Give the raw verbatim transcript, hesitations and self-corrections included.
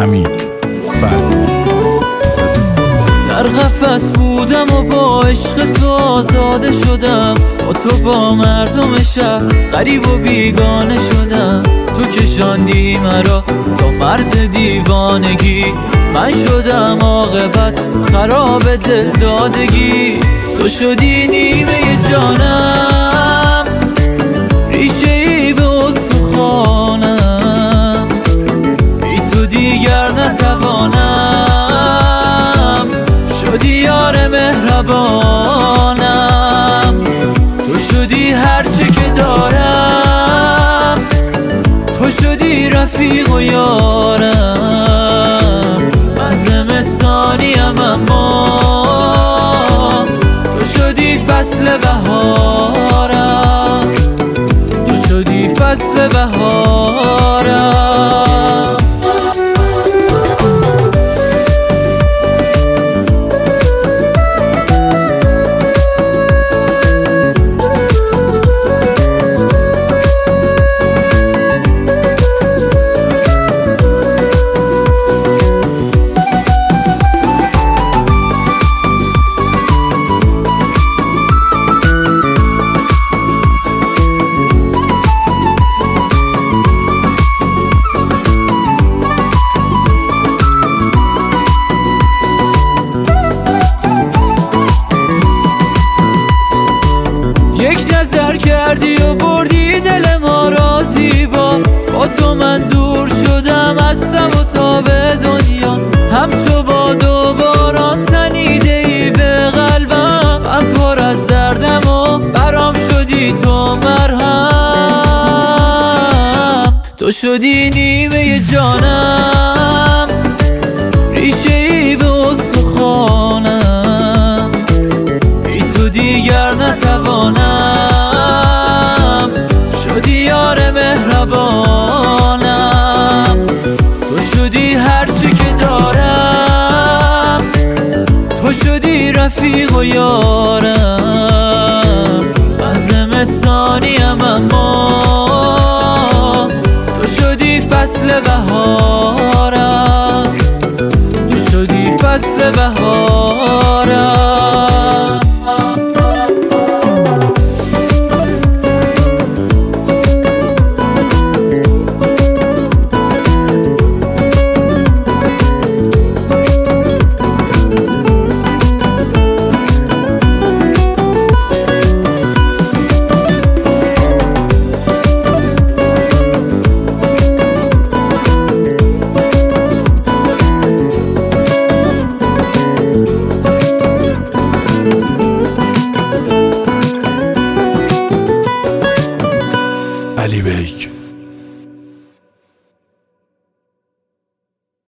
حمید فرزی. در قفس بودم و با عشق تو آزاده شدم، با تو با مردم شهر غریب و بیگانه شدم. تو کشاندی مرا تا مرز دیوانگی، من شدم عاقبت خراب دل دادگی. تو شدی نیمه جانم، ریشه ای به استخوانم، بی تو دیگر نتوانم. شدی یار مهربانم، تو شدی هرچه که دارم، تو شدی رفیق و یارم. من زمستانیم اما تو شدی فصل بهارم، تو شدی فصل بهارم. یک نظر کردی و بردی دل ما را زیبا، با تو من دور شدم از سم و تاب دنیا. همچو باد و باران تنیده ای به قلبم، من پر از دردم و برام شدی تو مرهم. تو شدی نیمه جانم، ریشه ای به استخوانم، بی تو دیگر نتوانم. شدی یار مهربانم، تو شدی هرچه که دارم، تو شدی رفیق و یارم. من زمستانیم اما تو شدی فصل بهارم، تو شدی فصل بهارم. علی بیگ.